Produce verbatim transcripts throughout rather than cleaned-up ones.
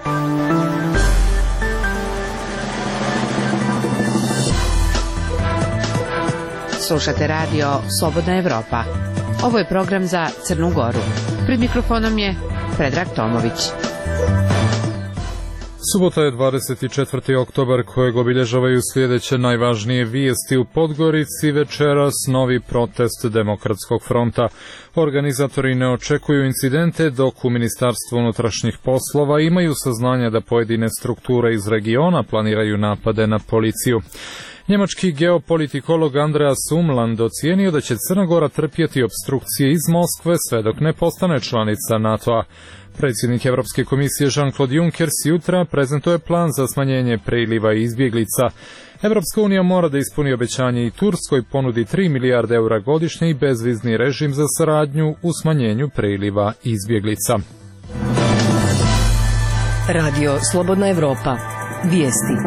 Slušate radio Slobodna Evropa. Ovo je program za Crnu Goru. Pred mikrofonom je Predrag Tomović. Subota je dvadeset četvrti oktobar kojeg obilježavaju sljedeće najvažnije vijesti. U Podgorici večeras novi protest Demokratskog fronta. Organizatori ne očekuju incidente, dok u Ministarstvu unutrašnjih poslova imaju saznanja da pojedine strukture iz regiona planiraju napade na policiju. Njemački geopolitikolog Andreas Umland ocijenio da će Crna Gora trpjeti opstrukcije iz Moskve sve dok ne postane članica NATO-a. Predsjednik Europske komisije Jean-Claude Juncker jutra prezentuje plan za smanjenje priliva i izbjeglica. Europska unija mora da ispuni obećanje i Turskoj ponudi tri milijarde eura godišnje i bezvizni režim za saradnju u smanjenju priliva i izbjeglica. Radio Slobodna Evropa. Vijesti.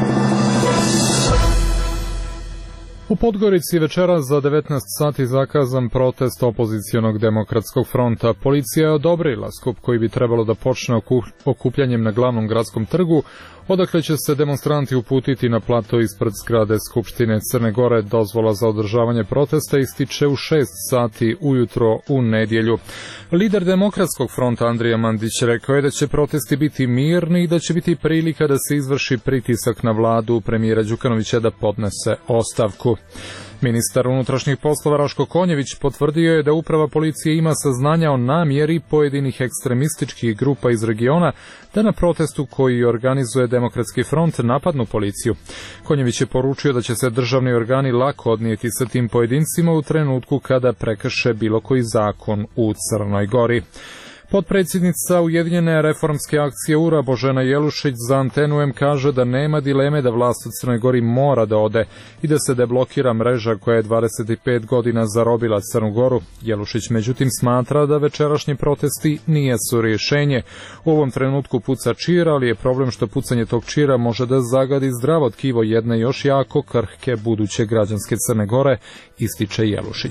U Podgorici večeras za devetnaest sati zakazan protest opozicionog Demokratskog fronta. Policija je odobrila skup koji bi trebalo da počne okupljanjem na glavnom gradskom trgu, odakle će se demonstranti uputiti na plato ispred zgrade Skupštine Crne Gore. Dozvola za održavanje protesta ističe u šest sati ujutro u nedjelju. Lider Demokratskog fronta Andrija Mandić rekao je da će protesti biti mirni i da će biti prilika da se izvrši pritisak na vladu premijera Đukanovića da podnese ostavku. Ministar unutrašnjih poslova Raško Konjević potvrdio je da uprava policije ima saznanja o namjeri pojedinih ekstremističkih grupa iz regiona da na protestu koji organizuje Demokratski front napadnu policiju. Konjević je poručio da će se državni organi lako odnijeti sa tim pojedincima u trenutku kada prekrše bilo koji zakon u Crnoj Gori. Potpredsjednica Ujedinjene reformske akcije U R A Božena Jelušić za Antenu M kaže da nema dileme da vlast u Crnoj Gori mora da ode i da se deblokira mreža koja je dvadeset pet godina zarobila Crnu Goru. Jelušić međutim smatra da večerašnji protesti nijesu rješenje. U ovom trenutku puca čir, ali je problem što pucanje tog čira može da zagadi zdravo tkivo jedne još jako krhke buduće građanske Crne Gore, ističe Jelušić.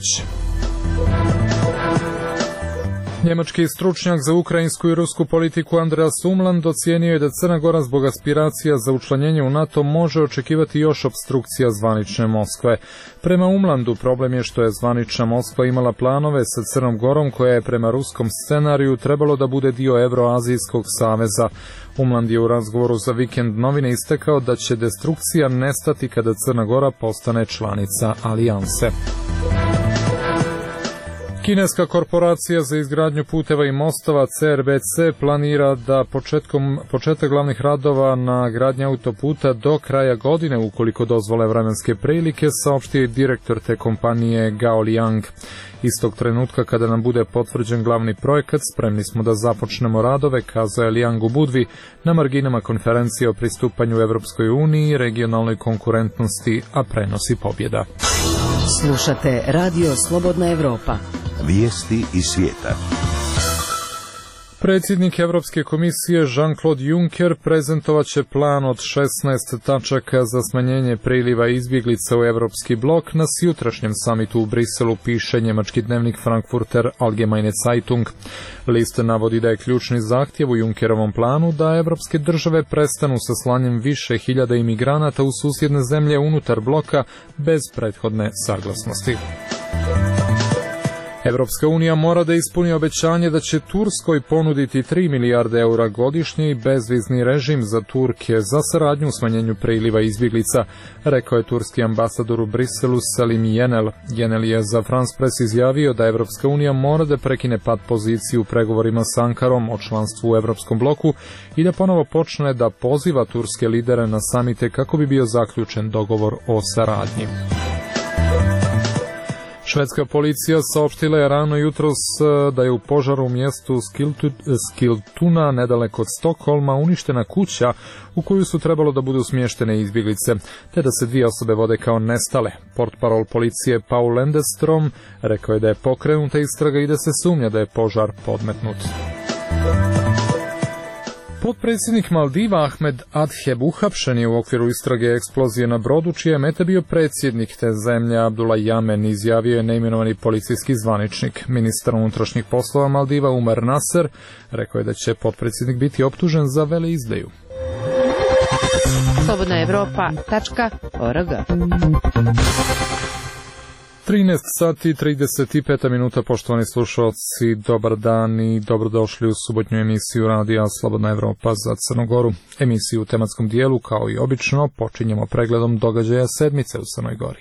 Njemački stručnjak za ukrajinsku i rusku politiku Andreas Umland ocijenio je da Crna Gora zbog aspiracija za učlanjenje u NATO može očekivati još opstrukcija zvanične Moskve. Prema Umlandu problem je što je zvanična Moskva imala planove sa Crnom Gorom koja je prema ruskom scenariju trebalo da bude dio Evroazijskog saveza. Umland je u razgovoru za Vikend novine istakao da će destrukcija nestati kada Crna Gora postane članica alijanse. Kineska korporacija za izgradnju puteva i mostova C R B C planira da početkom, početak glavnih radova na gradnji autoputa do kraja godine, ukoliko dozvole vremenske prilike, saopštio je direktor te kompanije Gao Liang. Istog trenutka kada nam bude potvrđen glavni projekat, spremni smo da započnemo radove, kazao je Liang u Budvi na marginama konferencije o pristupanju Evropskoj uniji i regionalnoj konkurentnosti, a prenosi pobjeda. Slušate Radio Slobodna Evropa. Vijesti iz svijeta. Predsjednik Europske komisije Jean-Claude Juncker prezentovat će plan od šesnaest tačaka za smanjenje priliva izbjeglica u Europski blok na sjutrašnjem samitu u Briselu, piše njemački dnevnik Frankfurter Allgemeine Zeitung. List navodi da je ključni zahtjev u Junckerovom planu da evropske države prestanu sa slanjem više hiljada imigranata u susjedne zemlje unutar bloka bez prethodne saglasnosti. Evropska unija mora da ispuni obećanje da će Turskoj ponuditi tri milijarde eura godišnje i bezvizni režim za Turke za saradnju u smanjenju priliva izbjeglica, rekao je turski ambasador u Briselu Selim Yenel. Yenel je za France Press izjavio da Evropska unija mora da prekine pad poziciju u pregovorima s Ankarom o članstvu u Evropskom bloku i da ponovo počne da poziva turske lidere na samite kako bi bio zaključen dogovor o saradnji. Švedska policija saopštila je rano jutros da je u požaru u mjestu Skiltuna, nedaleko od Stokholma, uništena kuća u koju su trebalo da budu smještene izbjeglice, te da se dvije osobe vode kao nestale. Portparol policije Paul Lendestrom rekao je da je pokrenuta istraga i da se sumnja da je požar podmetnut. Potpredsjednik Maldiva Ahmed Adheb uhapšen je u okviru istrage eksplozije na brodu, čija je meta bio predsjednik te zemlje Abdullah Yamen, izjavio je neimenovani policijski zvaničnik. Ministar unutrašnjih poslova Maldiva Umar Nasser rekao je da će potpredsjednik biti optužen za veleizdaju. slobodna evropa tačka org. trinaest sati i trideset pet minuta, poštovani slušalci, dobar dan i dobrodošli u subotnju emisiju Radija Slobodna Evropa za Crnu Goru. Emisiju u tematskom dijelu, kao i obično, počinjemo pregledom događaja sedmice u Crnoj Gori.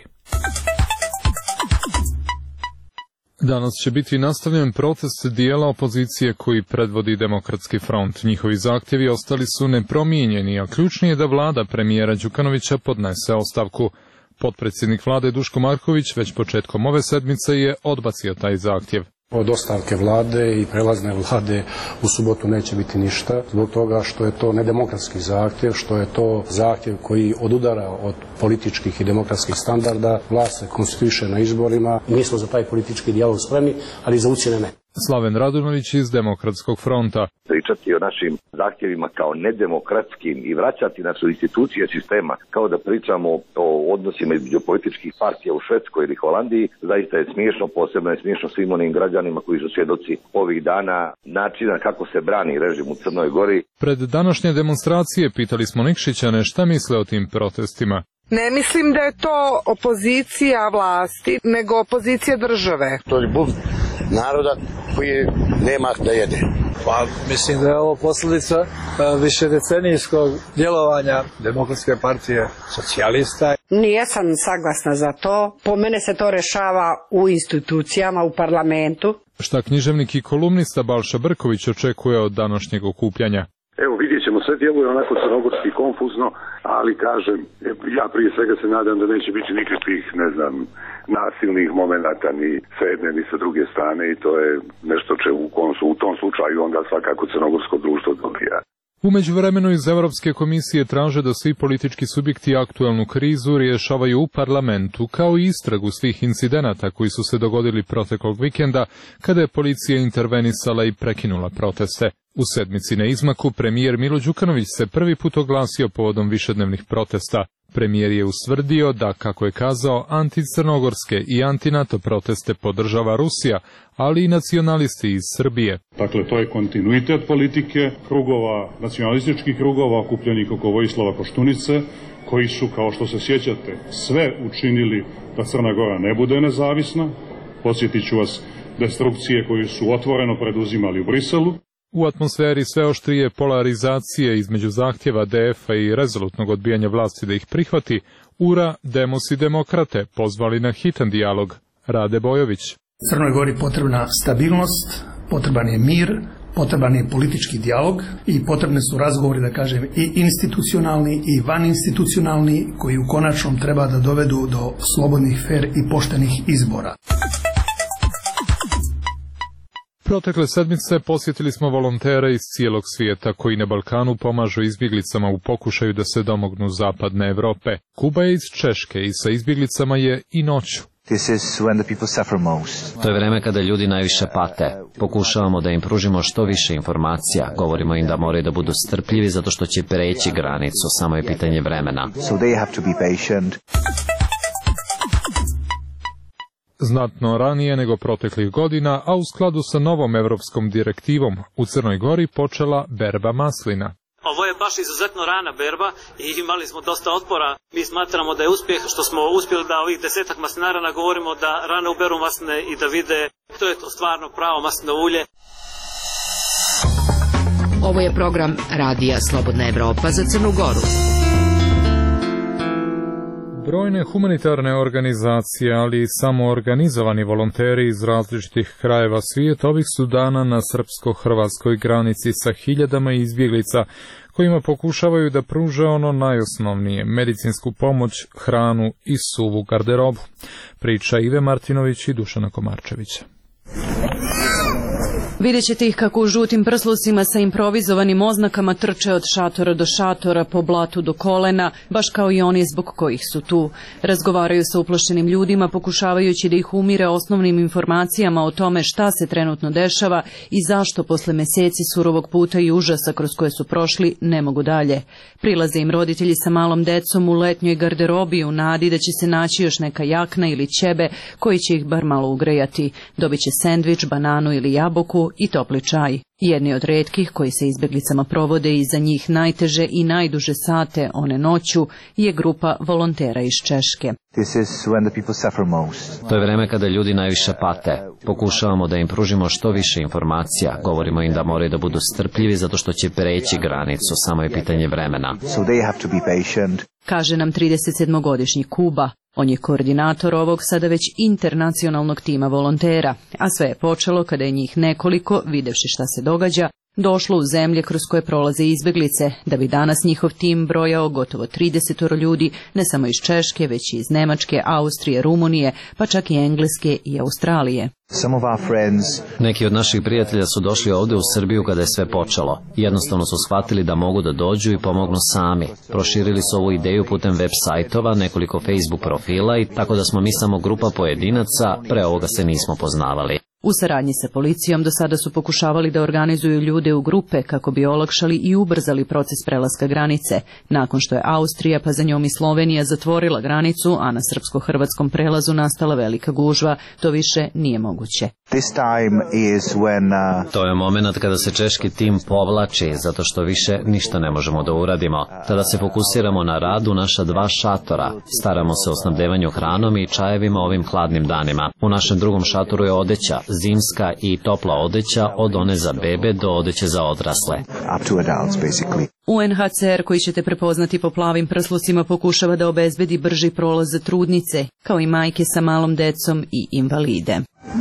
Danas će biti nastavljen protest dijela opozicije koji predvodi Demokratski front. Njihovi zahtjevi ostali su nepromijenjeni, a ključni je da vlada premijera Đukanovića podnese ostavku. Potpredsjednik vlade Duško Marković već početkom ove sedmice je odbacio taj zahtjev. Od ostavke vlade i prelazne vlade u subotu neće biti ništa, zbog toga što je to nedemokratski zahtjev, što je to zahtjev koji odudara od političkih i demokratskih standarda. Vlast se konstituiše na izborima i mi smo za taj politički dijalog spremni, ali za ucjene ne. Slaven Radunović iz Demokratskog fronta. Pričati o našim zahtjevima kao nedemokratskim i vraćati nas u institucije sistema, kao da pričamo o odnosima između političkih partija u Švedskoj ili Holandiji, zaista je smiješno, posebno je smiješno svim onim građanima koji su svjedoci ovih dana načina kako se brani režim u Crnoj Gori. Pred današnje demonstracije pitali smo Nikšićane šta misle o tim protestima. Ne mislim da je to opozicija vlasti, nego opozicija države. To je bunt naroda koji nema da jede. Pa mislim da je ovo posljedica višedecenijskog djelovanja Demokratske partije socijalista. Nijesam saglasna za to. Po mene se to rešava u institucijama, u parlamentu. Šta književnik i kolumnista Balša Brković očekuje od današnjeg okupljanja? Evo, vidjet ćemo, sve djeluje onako crnogorski konfuzno, ali kažem, ja prije svega se nadam da neće biti nikakvih, ne znam, nasilnih momenata ni sa jedne ni sa druge strane i to je nešto če u, u tom slučaju onda svakako crnogorsko društvo dobija. U međuvremenu iz Europske komisije traže da svi politički subjekti aktualnu krizu rješavaju u parlamentu, kao i istragu svih incidenata koji su se dogodili proteklog vikenda, kada je policija intervenisala i prekinula proteste. U sedmici na izmaku premijer Milo Đukanović se prvi put oglasio povodom višednevnih protesta. Premijer je usvrdio da, kako je kazao, anticrnogorske i antinato proteste podržava Rusija, ali i nacionalisti iz Srbije. Dakle, to je kontinuitet politike krugova, nacionalističkih krugova okupljenih oko Vojislava Koštunice, koji su, kao što se sjećate, sve učinili da Crna Gora ne bude nezavisna. Podsjetit ću vas destrukcije koje su otvoreno preduzimali u Briselu. U atmosferi sve oštrije polarizacije između zahtjeva D F-a i rezolutnog odbijanja vlasti da ih prihvati, U R A, Demos i Demokrate pozvali na hitan dijalog. Rade Bojović. Crnoj Gori potrebna stabilnost, potreban je mir, potreban je politički dijalog i potrebne su razgovori, da kažem, i institucionalni i vaninstitucionalni, koji u konačnom treba da dovedu do slobodnih, fer i poštenih izbora. Protekle sedmice posjetili smo volontere iz cijelog svijeta koji na Balkanu pomažu izbjeglicama u pokušaju da se domognu zapadne Evrope. Kuba je iz Češke i sa izbjeglicama je i noću. To je vreme kada ljudi najviše pate. Pokušavamo da im pružimo što više informacija. Govorimo im da moraju da budu strpljivi zato što će preći granicu, samo je pitanje vremena. Znatno ranije nego proteklih godina, a u skladu sa novom evropskom direktivom, u Crnoj Gori počela berba maslina. Ovo je baš izuzetno rana berba i imali smo dosta otpora. Mi smatramo da je uspjeh što smo uspjeli da ovih desetak maslinara nagovorimo da rano uberu masline i da vide to je to stvarno pravo maslino ulje. Ovo je program Radija Slobodna Evropa za Crnu Goru. Brojne humanitarne organizacije, ali i samoorganizovani volonteri iz različitih krajeva svijeta ovih su dana na srpsko-hrvatskoj granici sa hiljadama izbjeglica kojima pokušavaju da pruže ono najosnovnije, medicinsku pomoć, hranu i suvu garderobu. Priča Ive Martinović i Dušana Komarčevića. Vidjet ćete ih kako u žutim prslusima sa improvizovanim oznakama trče od šatora do šatora, po blatu do kolena, baš kao i oni zbog kojih su tu. Razgovaraju sa uplašenim ljudima, pokušavajući da ih umire osnovnim informacijama o tome šta se trenutno dešava i zašto posle meseci surovog puta i užasa kroz koje su prošli ne mogu dalje. Prilaze im roditelji sa malom decom u letnjoj garderobi u nadi da će se naći još neka jakna ili ćebe koji će ih bar malo ugrejati. Dobit će sendvič, bananu ili jabuku i topli čaj. Jedni od retkih koji se izbeglicama provode i za njih najteže i najduže sate one noću je grupa volontera iz Češke. To je vreme kada ljudi najviše pate. Pokušavamo da im pružimo što više informacija. Govorimo im da moraju da budu strpljivi zato što će preći granicu, samo je pitanje vremena. Kaže nam tridesetsedmogodišnji Kuba. On je koordinator ovog sada već internacionalnog tima volontera, a sve je počelo kada je njih nekoliko, videvši šta se događa, došlo u zemlje kroz koje prolaze izbeglice, da bi danas njihov tim brojao gotovo tridesetoro ljudi, ne samo iz Češke, već i iz Nemačke, Austrije, Rumunije, pa čak i Engleske i Australije. Neki od naših prijatelja su došli ovde u Srbiju kada je sve počelo. Jednostavno su shvatili da mogu da dođu i pomognu sami. Proširili su ovu ideju putem web sajtova, nekoliko Facebook profila i tako da smo mi samo grupa pojedinaca, pre ovoga se nismo poznavali. U saradnji sa policijom do sada su pokušavali da organizuju ljude u grupe kako bi olakšali i ubrzali proces prelaska granice. Nakon što je Austrija, pa za njom i Slovenija zatvorila granicu, a na srpsko-hrvatskom prelazu nastala velika gužva, to više nije moguće. To je moment kada se češki tim povlači, zato što više ništa ne možemo da uradimo. Tada se fokusiramo na rad u naša dva šatora. Staramo se o snabdevanju hranom i čajevima ovim hladnim danima. U našem drugom šatoru je odeća, zimska i topla odeća od one za bebe do odeće za odrasle. U en ha ce er, koji ćete prepoznati po plavim prslusima, pokušava da obezbedi brži prolaz za trudnice, kao i majke sa malom decom i invalide.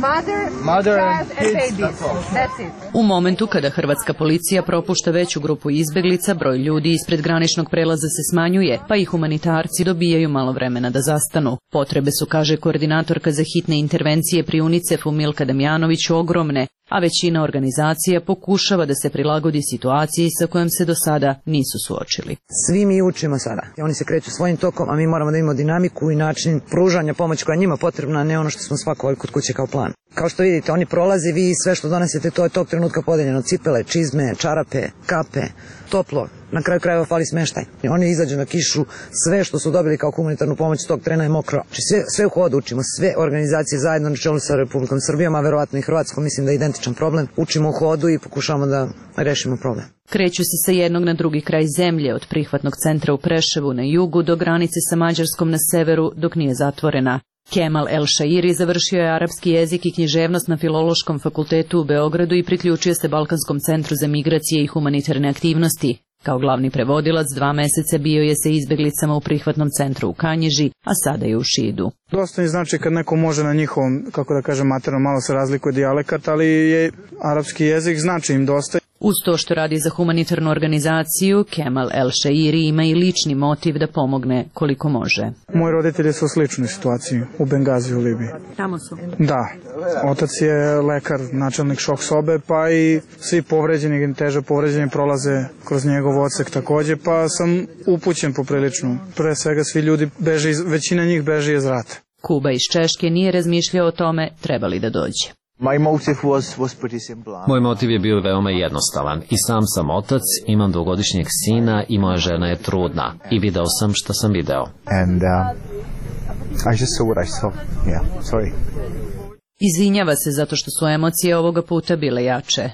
U momentu kada hrvatska policija propušta veću grupu izbeglica, broj ljudi ispred graničnog prelaza se smanjuje, pa i humanitarci dobijaju malo vremena da zastanu. Potrebe su, kaže koordinatorka za hitne intervencije pri UNICEF-u Milka Damjanović, ogromne, a većina organizacija pokušava da se prilagodi situaciji sa kojom se do sada nisu suočili. Svi mi učimo sada. Oni se kreću svojim tokom, a mi moramo da imamo dinamiku i način pružanja pomoći koja je njima potrebna, a ne ono što smo spakovali kod kuće kao plan. Kao što vidite, oni prolaze, vi sve što donesete, to je tog trenutka podeljeno. Cipele, čizme, čarape, kape, toplo. Na kraju krajeva fali smeštaj. Oni izađu na kišu, sve što su dobili kao humanitarnu pomoć tog trena je mokro. Sve, sve u hodu učimo, sve organizacije zajedno na čelu sa Republikom Srbijom, a verovatno i Hrvatskom, mislim da je identičan problem. Učimo u hodu i pokušavamo da rešimo problem. Kreću se sa jednog na drugi kraj zemlje, od prihvatnog centra u Preševu na jugu do granice sa Mađarskom na severu, dok nije zatvorena. Kemal El Shairi završio je arapski jezik i književnost na Filološkom fakultetu u Beogradu i priključio se Balkanskom centru za migracije i humanitarne aktivnosti. Kao glavni prevodilac dva meseca bio je sa izbeglicama u prihvatnom centru u Kanjiži, a sada je u Šidu. Dosta mi znači kad neko može na njihovom, kako da kažem, materno, malo se razlikuje dijalekat, ali je arapski jezik znači im dosta. Uz to što radi za humanitarnu organizaciju, Kemal El Shairi ima i lični motiv da pomogne koliko može. Moji roditelji su u sličnoj situaciji, u Bengaziju, u Libiji. Tamo su? Da. Otac je lekar, načelnik šok sobe, pa i svi povređeni, teže povređeni prolaze kroz njegov odsek takođe, pa sam upućen poprilično. Pre svega svi ljudi beže, iz, većina njih beže iz rata. Kuba iz Češke nije razmišljao o tome treba li da dođe. Moj motiv je bio veoma jednostavan. I sam sam otac, imam dvogodišnjeg sina i moja žena je trudna. I video sam što sam video. And uh, I just saw what I saw. Yeah, sorry. Izvinjava se zato što su emocije ovoga puta bile jače.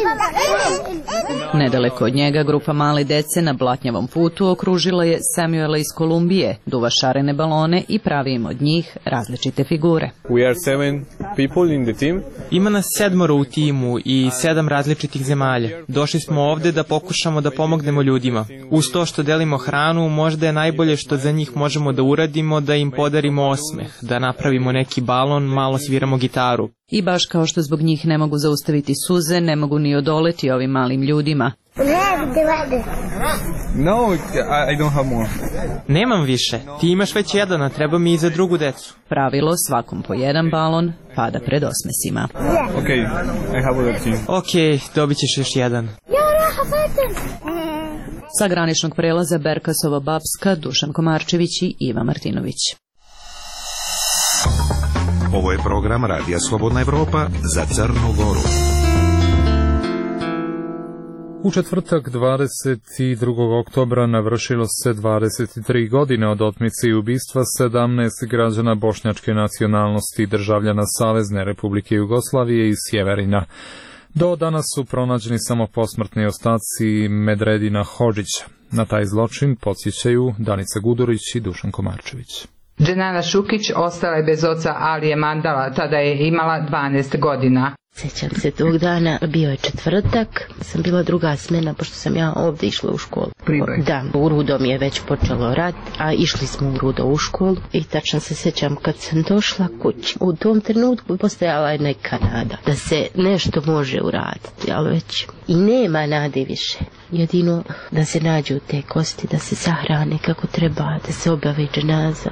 Nedaleko od njega grupa male dece na blatnjavom putu okružila je Samuela iz Kolumbije, duva šarene balone i pravi im od njih različite figure. We are seven people in the team. Ima nas sedmoro u timu i sedam različitih zemalja. Došli smo ovde da pokušamo da pomognemo ljudima. Uz to što delimo hranu, možda je najbolje što za njih možemo da uradimo da im podarimo osmeh, da napravimo neki balon, malo sviramo gitaru. I baš kao što zbog njih ne mogu zaustaviti suze, ne mogu ni odoleti ovim malim ljudima. No, I don't have more. Nemam više. Ti imaš već jedan, a treba mi i za drugu decu. Pravilo svakom po jedan balon pada pred osmesima. Okay, I have other team. Ok, dobit ćeš još jedan. Sa graničnog prelaza Berkasova Bapska, Dušan Komarčević i Iva Martinović. Ovo je program Radija Slobodna Evropa za Crnu Goru. U četvrtak dvadeset drugog oktobra navršilo se dvadeset tri godine od otmice i ubistva sedamnaest građana bošnjačke nacionalnosti, državljana Savezne Republike Jugoslavije i Sjeverina. Do danas su pronađeni samo posmrtni ostaci Medredina Hodžića. Na taj zločin podsjećaju Danica Gudurić i Dušan Komarčević. Dženana Šukić ostala je bez oca Alije Mandala, tada je imala dvanaest godina. Sjećam se tog dana, bio je četvrtak, sam bila druga smena, pošto sam ja ovdje išla u školu. Priboj. Da, u Rudo mi je već počelo rat, a išli smo u Rudo u školu i tačno se sjećam kad sam došla kući. U tom trenutku postojala je neka nada da se nešto može uraditi, ali već i nema nade više. Jedino da se nađu te kosti, da se sahrane kako treba, da se obavi dženaza,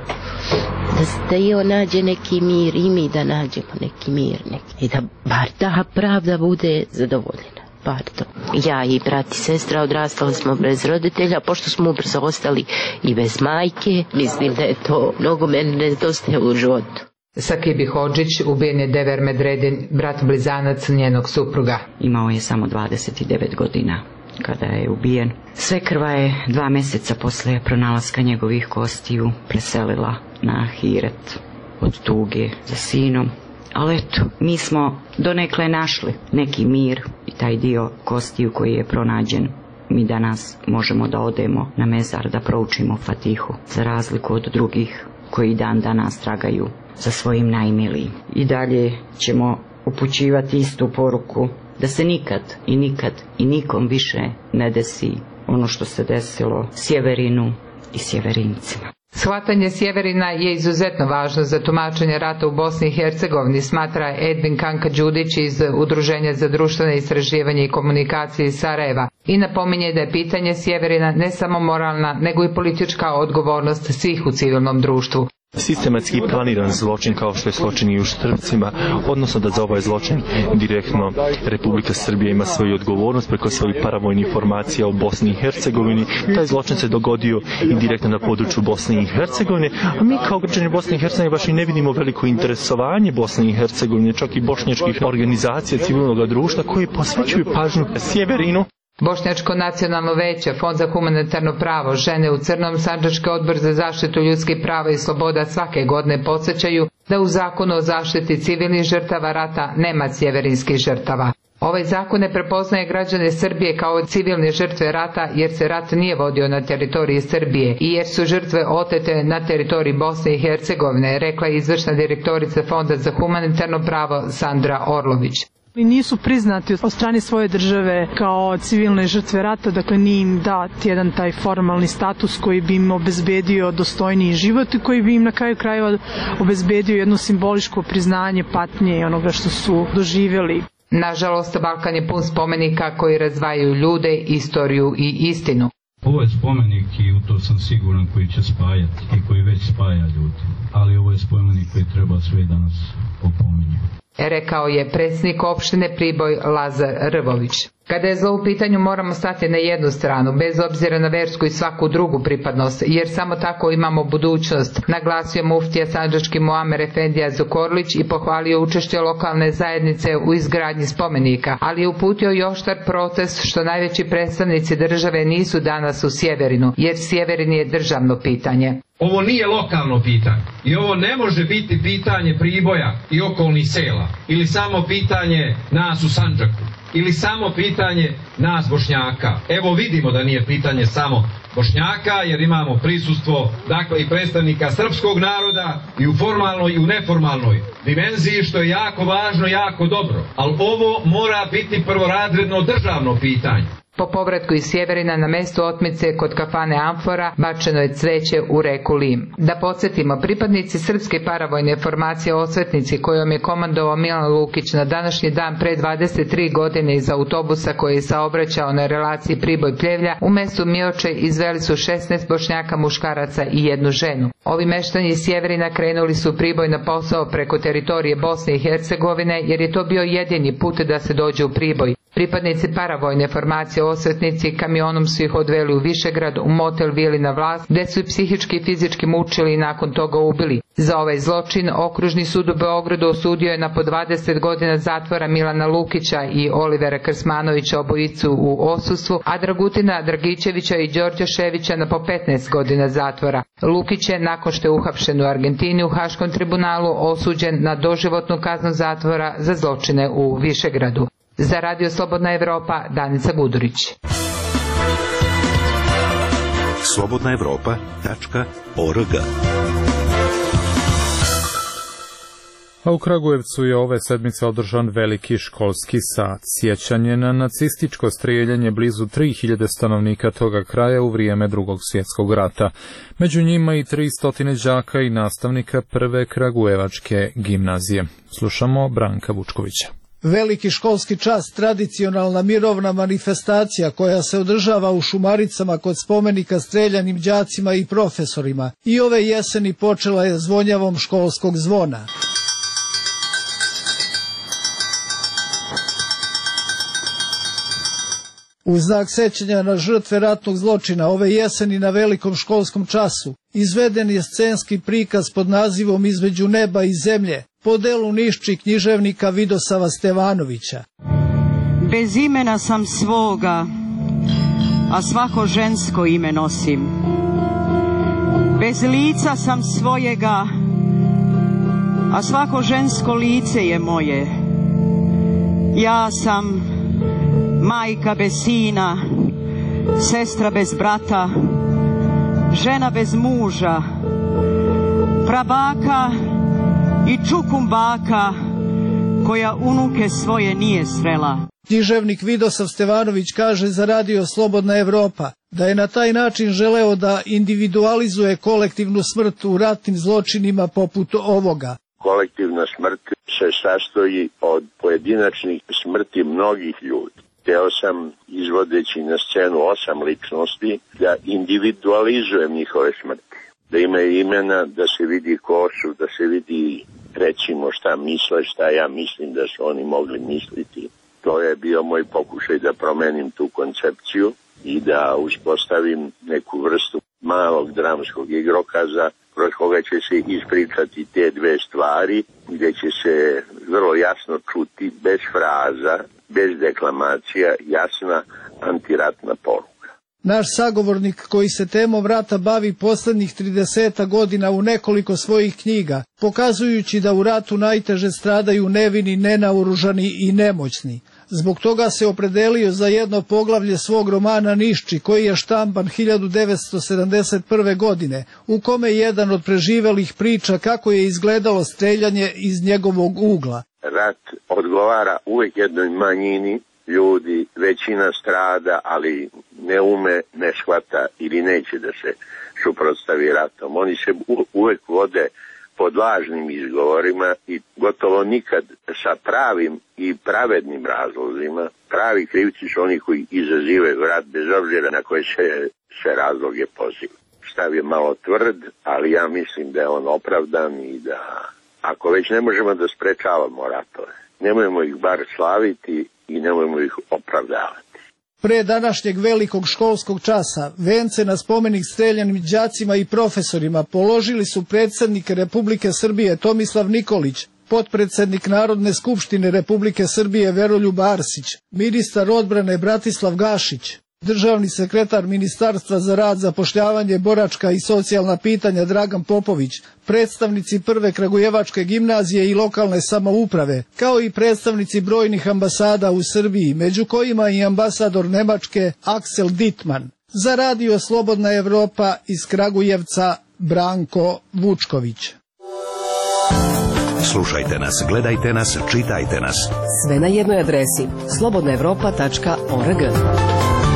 da, da i on nađe neki mir i mi da nađemo neki mir neki. I da bar ta pravda bude zadovoljena. Bar to. Ja i brat i sestra odrastali smo bez roditelja, pošto smo ubrzo ostali i bez majke. Mislim da je to mnogo meni nedostaje u životu. Sakibi Hodžić ubijen je Dever Medredin, brat blizanac njenog supruga. Imao je samo dvadeset devet godina kada je ubijen. Svekrva je dva mjeseca posle pronalaska njegovih kostiju preselila na Ahiret od tuge za sinom. Ali eto, mi smo donekle našli neki mir i taj dio kostiju koji je pronađen. Mi danas možemo da odemo na mezar da proučimo Fatihu, za razliku od drugih koji dan danas tragaju za svojim najmilijim. I dalje ćemo upućivati istu poruku da se nikad i nikad i nikom više ne desi ono što se desilo Sjeverinu i Sjeverincima. Shvatanje Sjeverina je izuzetno važno za tumačenje rata u Bosni i Hercegovini, smatra Edvin Kanka Đudić iz Udruženja za društvene istraživanje i komunikacije iz Sarajeva i napominje da je pitanje Sjeverina ne samo moralna, nego i politička odgovornost svih u civilnom društvu. Sistematski planiran zločin kao što je zločin i u Štrpcima, odnosno da za ovaj zločin direktno Republika Srbija ima svoju odgovornost preko svojih paravojnih formacija u Bosni i Hercegovini. Taj zločin se dogodio i direktno na području Bosne i Hercegovine, a mi kao građani Bosne i Hercegovine baš i ne vidimo veliko interesovanje Bosne i Hercegovine, čak i bošnjačkih organizacija civilnog društva koji posvećuju pažnju Sjeverinu. Bošnjačko nacionalno veće, Fond za humanitarno pravo, Žene u crnom, Sandžački odbor za zaštitu ljudskih prava i sloboda svake godine podsjećaju da u zakonu o zaštiti civilnih žrtava rata nema sjeverinskih žrtava. Ovaj zakon ne prepoznaje građane Srbije kao civilne žrtve rata jer se rat nije vodio na teritoriji Srbije i jer su žrtve otete na teritoriji Bosne i Hercegovine, rekla je izvršna direktorica Fonda za humanitarno pravo Sandra Orlović. Nisu priznati od strane svoje države kao civilne žrtve rata, dakle nije im dat jedan taj formalni status koji bi im obezbedio dostojniji život i koji bi im na kraju krajeva obezbedio jedno simboliško priznanje patnje i onoga što su doživjeli. Nažalost, Balkan je pun spomenika koji razdvajaju ljude, istoriju i istinu. Ovo je spomenik i u to sam siguran koji će spajati i koji već spaja ljudi, ali ovo je spomenik koji treba sve danas opominjati. Rekao je predsjednik opštine Priboj Lazar Rvović. Kada je zlo u pitanju moramo stati na jednu stranu, bez obzira na versku i svaku drugu pripadnost, jer samo tako imamo budućnost, naglasio muftija sandžački Muamer Efendija Zukorlić i pohvalio učešće lokalne zajednice u izgradnji spomenika, ali je uputio i oštar protest što najveći predstavnici države nisu danas u Sjeverinu, jer Sjeverin je državno pitanje. Ovo nije lokalno pitanje i ovo ne može biti pitanje Priboja i okolnih sela ili samo pitanje nas u Sandžaku ili samo pitanje nas Bošnjaka. Evo vidimo da nije pitanje samo Bošnjaka jer imamo prisustvo dakle i predstavnika srpskog naroda i u formalnoj i u neformalnoj dimenziji što je jako važno, jako dobro. Ali ovo mora biti prvorazredno državno pitanje. Po povratku iz Sjeverina na mestu otmice kod kafane Amfora bačeno je cveće u reku Lim. Da podsjetimo, pripadnici srpske paravojne formacije Osvetnici kojom je komandovao Milan Lukić na današnji dan pre dvadeset tri godine iz autobusa koji je saobraćao na relaciji Priboj-Pljevlja, u mestu Mioče izveli su šesnaest Bošnjaka, muškaraca i jednu ženu. Ovi meštani iz Sjeverina krenuli su u Priboj na posao preko teritorije Bosne i Hercegovine jer je to bio jedini put da se dođe u Priboj. Pripadnici paravojne formacije Osvetnici kamionom su ih odveli u Višegrad, u motel Vili na Vlast, gde su ih psihički i fizički mučili i nakon toga ubili. Za ovaj zločin Okružni sud u Beogradu osudio je na po dvadeset godina zatvora Milana Lukića i Olivera Krsmanovića, obojicu u odsustvu, a Dragutina Dragićevića i Đorđa Ševića na po petnaest godina zatvora. Lukić je, nakon što je uhapšen u Argentini u Haškom tribunalu, osuđen na doživotnu kaznu zatvora za zločine u Višegradu. Za Radio Slobodna Evropa, Danica Gudurić. slobodna evropa tačka org. A u Kragujevcu je ove sedmice održan veliki školski sat. Sjećanje na nacističko strijeljanje blizu tri hiljade stanovnika toga kraja u vrijeme Drugog svjetskog rata. Među njima i tristo đaka i nastavnika prve kragujevačke gimnazije. Slušamo Branka Vučkovića. Veliki školski čas, tradicionalna mirovna manifestacija koja se održava u Šumaricama kod spomenika streljanim đacima i profesorima. I ove jeseni počela je zvonjavom školskog zvona. U znak sećanja na žrtve ratnog zločina ove jeseni na velikom školskom času izveden je scenski prikaz pod nazivom Između neba i zemlje po delu Nišči književnika Vidosava Stevanovića. Bez imena sam svoga, a svako žensko ime nosim. Bez lica sam svojega, a svako žensko lice je moje. Ja sam majka bez sina, sestra bez brata, žena bez muža, prabaka i čukumbaka koja unuke svoje nije srela. Književnik Vidosav Stevanović kaže za Radio Slobodna Evropa da je na taj način želeo da individualizuje kolektivnu smrt u ratnim zločinima poput ovoga. Kolektivna smrt se sastoji od pojedinačnih smrti mnogih ljudi. Hteo sam, izvodeći na scenu osam ličnosti, da individualizujem njihove smrti. Da imaju imena, da se vidi ko su, da se vidi, recimo, šta misle, šta ja mislim da su oni mogli misliti. To je bio moj pokušaj da promenim tu koncepciju i da uspostavim neku vrstu malog dramskog igrokaza kroz koga će se ispričati te dve stvari, gdje će se vrlo jasno čuti, bez fraza, bez deklamacija, jasna antiratna poruka. Naš sagovornik koji se temom rata bavi poslednjih trideset godina u nekoliko svojih knjiga, pokazujući da u ratu najteže stradaju nevini, nenaoružani i nemoćni. Zbog toga se opredelio za jedno poglavlje svog romana Nišči, koji je štampan hiljadu devetsto sedamdeset prve. godine, u kome jedan od preživelih priča kako je izgledalo streljanje iz njegovog ugla. Rat odgovara uvek jednoj manjini ljudi, većina strada, ali ne ume, ne shvata ili neće da se suprotstavi ratom. Oni se uvek vode pod važnim izgovorima i gotovo nikad sa pravim i pravednim razlozima. Pravi krivci su oni koji izazivaju rat bez obzira na koje se, se razloge poziva. Stav je malo tvrd, ali ja mislim da je on opravdan i da ako već ne možemo da sprečavamo ratove, nemojmo ih bar slaviti i nemojmo ih opravdavati. Pre današnjeg velikog školskog časa vence na spomenik streljanim đacima i profesorima položili su predsjednik Republike Srbije Tomislav Nikolić, potpredsjednik Narodne skupštine Republike Srbije Veroljub Arsić, ministar odbrane Bratislav Gašić, državni sekretar Ministarstva za rad, zapošljavanje, boračka i socijalna pitanja Dragan Popović, predstavnici prve kragujevačke gimnazije i lokalne samouprave, kao i predstavnici brojnih ambasada u Srbiji, među kojima i ambasador Nemačke Aksel Dittmann. Za Radio Slobodna Evropa iz Kragujevca Branko Vučković. Slušajte nas, gledajte nas, čitajte nas. Sve na jednoj adresi slobodna evropa tačka org.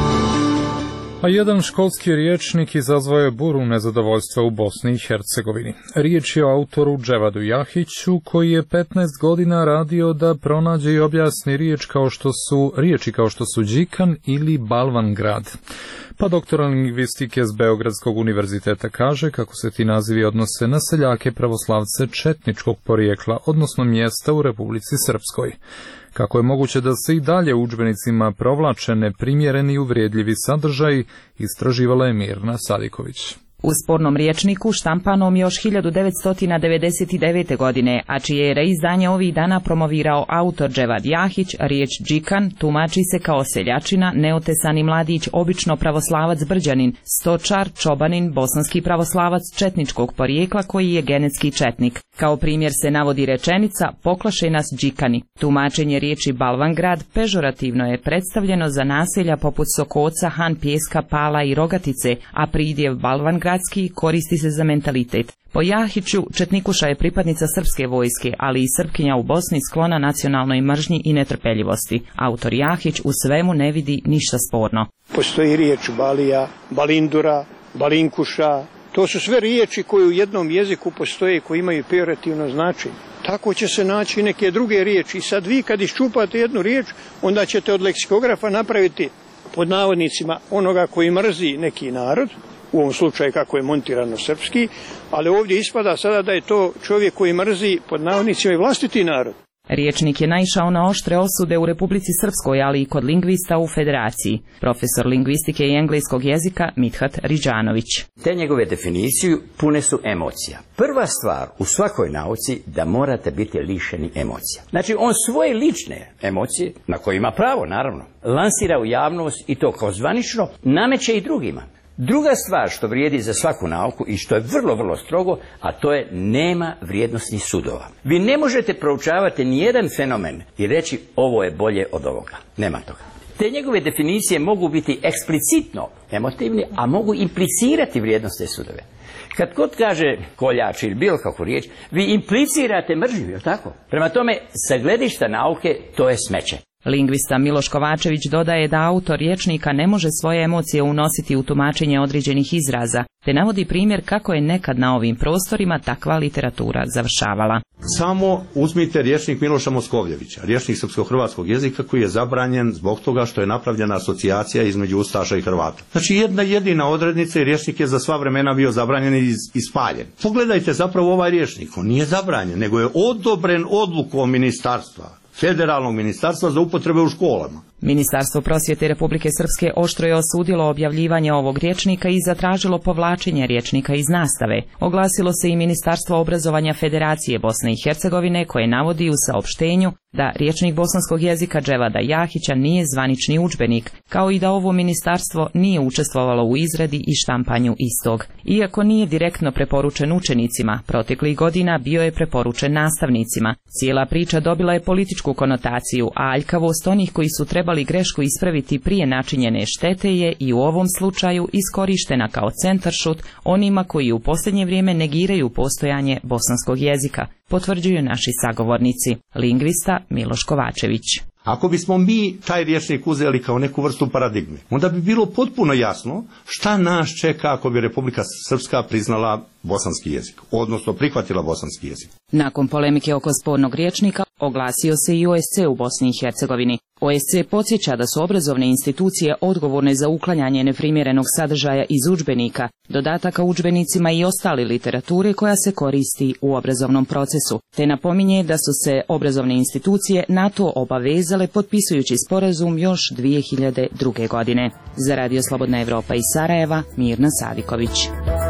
A jedan školski rječnik izazvao je buru nezadovoljstva u Bosni i Hercegovini. Riječ je o autoru Dževadu Jahiću, koji je petnaest godina radio da pronađe i objasni riječ kao što su, riječi kao što su Đikan ili Balvangrad. Pa doktor lingvistike s Beogradskog univerziteta kaže kako se ti nazivi odnose na seljake pravoslavce četničkog porijekla, odnosno mjesta u Republici Srpskoj. Kako je moguće da se i dalje u udžbenicima provlače neprimjereni i uvrijedljivi sadržaji, istraživala je Mirna Sadiković. U spornom rječniku štampanom još hiljadu devetsto devedeset devete. godine, a čije je reizdanje ovih dana promovirao autor Dževad Jahić, riječ Đikan tumači se kao seljačina, neotesani mladić, obično pravoslavac Brđanin, stočar, čobanin, bosanski pravoslavac četničkog porijekla koji je genetski četnik. Kao primjer se navodi rečenica poklaše nas Đikani. Tumačenje riječi Balvangrad pežorativno je predstavljeno za naselja poput Sokoca, Han Pjeska, Pala i Rogatice, a pridjev Balvangrad koristi se za mentalitet. Po Jahiću, četnikuša je pripadnica srpske vojske, ali i Srpkinja u Bosni sklona nacionalnoj mržnji i netrpeljivosti. Autor Jahić u svemu ne vidi ništa sporno. Postoji riječ Balija, Balindura, Balinkuša. To su sve riječi koje u jednom jeziku postoje i koje imaju pejorativno značenje. Tako će se naći i neke druge riječi. I sad vi kad iščupate jednu riječ, onda ćete od leksikografa napraviti pod navodnicima onoga koji mrzi neki narod, u ovom slučaju kako je montirano srpski, ali ovdje ispada sada da je to čovjek koji mrzi pod navodnicima i vlastiti narod. Riječnik je naišao na oštre osude u Republici Srpskoj, ali i kod lingvista u Federaciji. Profesor lingvistike i engleskog jezika Mithat Riđanović. Te njegove definicije pune su emocija. Prva stvar u svakoj nauci da morate biti lišeni emocija. Znači on svoje lične emocije, na koje ima pravo naravno, lansira u javnost i to kao zvanično nameće i drugima. Druga stvar što vrijedi za svaku nauku i što je vrlo, vrlo strogo, a to je nema vrijednosnih sudova. Vi ne možete proučavati nijedan fenomen i reći ovo je bolje od ovoga. Nema toga. Te njegove definicije mogu biti eksplicitno emotivni, a mogu implicirati vrijednosne sudove. Kad god kaže koljač ili bilo kakvu riječ, vi implicirate mržnju, je li tako? Prema tome, sa gledišta nauke, to je smeće. Lingvista Miloš Kovačević dodaje da autor rječnika ne može svoje emocije unositi u tumačenje određenih izraza, te navodi primjer kako je nekad na ovim prostorima takva literatura završavala. Samo uzmite rječnik Miloša Moskovljevića, rječnik srpsko-hrvatskog jezika koji je zabranjen zbog toga što je napravljena asocijacija između Ustaša i Hrvata. Znači jedna jedina odrednica i rječnik je za sva vremena bio zabranjen i ispaljen. Pogledajte zapravo ovaj rječnik, on nije zabranjen, nego je odobren odlukom ministarstva. Federalnog ministarstva za upotrebe u školama. Ministarstvo prosvjete Republike Srpske oštro je osudilo objavljivanje ovog rječnika i zatražilo povlačenje rječnika iz nastave. Oglasilo se i Ministarstvo obrazovanja Federacije Bosne i Hercegovine koje navodi u saopštenju da rječnik bosanskog jezika Dževada Jahića nije zvanični udžbenik, kao i da ovo ministarstvo nije učestvovalo u izradi i štampanju istog. Iako nije direktno preporučen učenicima, proteklih godina bio je preporučen nastavnicima. Cijela priča dobila je političku konotaciju, a aljkavost onih koji su trebali grešku ispraviti prije načinjene štete je i u ovom slučaju iskorištena kao centaršut onima koji u posljednje vrijeme negiraju postojanje bosanskog jezika, potvrđuju naši sagovornici. Lingvista Miloš Kovačević. Ako bismo mi taj rječnik uzeli kao neku vrstu paradigme, onda bi bilo potpuno jasno šta nas čeka ako bi Republika Srpska priznala bosanski jezik, odnosno prihvatila bosanski jezik. Nakon polemike oko spornog rječnika oglasio se i O S C u Bosni i Hercegovini. O S C podsjeća da su obrazovne institucije odgovorne za uklanjanje neprimjerenog sadržaja iz udžbenika, dodataka udžbenicima i ostale literature koja se koristi u obrazovnom procesu, te napominje da su se obrazovne institucije na to obavezale potpisujući sporazum još dvije hiljade druge. godine. Za Radio Slobodna Evropa iz Sarajeva, Mirna Sadiković.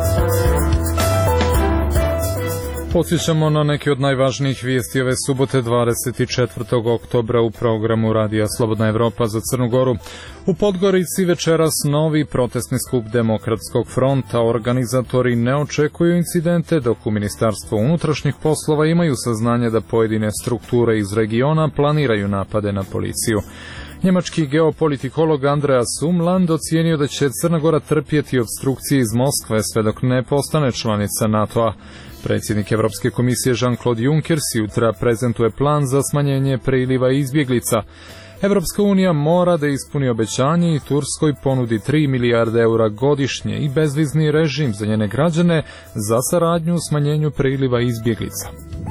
Podsjećamo na neke od najvažnijih vijesti ove subote dvadeset četvrtog oktobra u programu Radija Slobodna Evropa za Crnu Goru. U Podgorici večeras novi protestni skup Demokratskog fronta. Organizatori ne očekuju incidente, dok u Ministarstvu unutrašnjih poslova imaju saznanje da pojedine strukture iz regiona planiraju napade na policiju. Njemački geopolitikolog Andreas Umland ocijenio da će Crna Gora trpjeti obstrukcije iz Moskve sve dok ne postane članica NATO-a. Predsjednik Evropske komisije Jean-Claude Juncker si jutra prezentuje plan za smanjenje priliva izbjeglica. Evropska unija mora da ispuni obećanje i Turskoj ponudi tri milijarde eura godišnje i bezvizni režim za njene građane za saradnju u smanjenju priliva izbjeglica.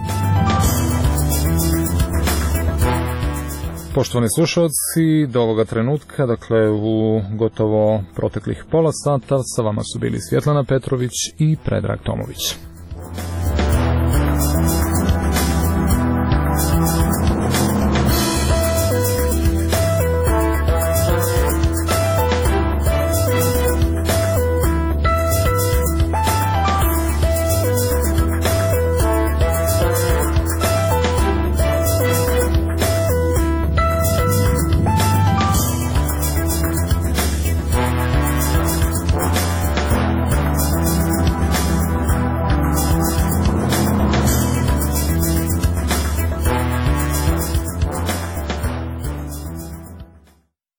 Poštovani slušalci, do ovoga trenutka, dakle u gotovo proteklih pola sata, sa vama su bili Svjetlana Petrović i Predrag Tomović.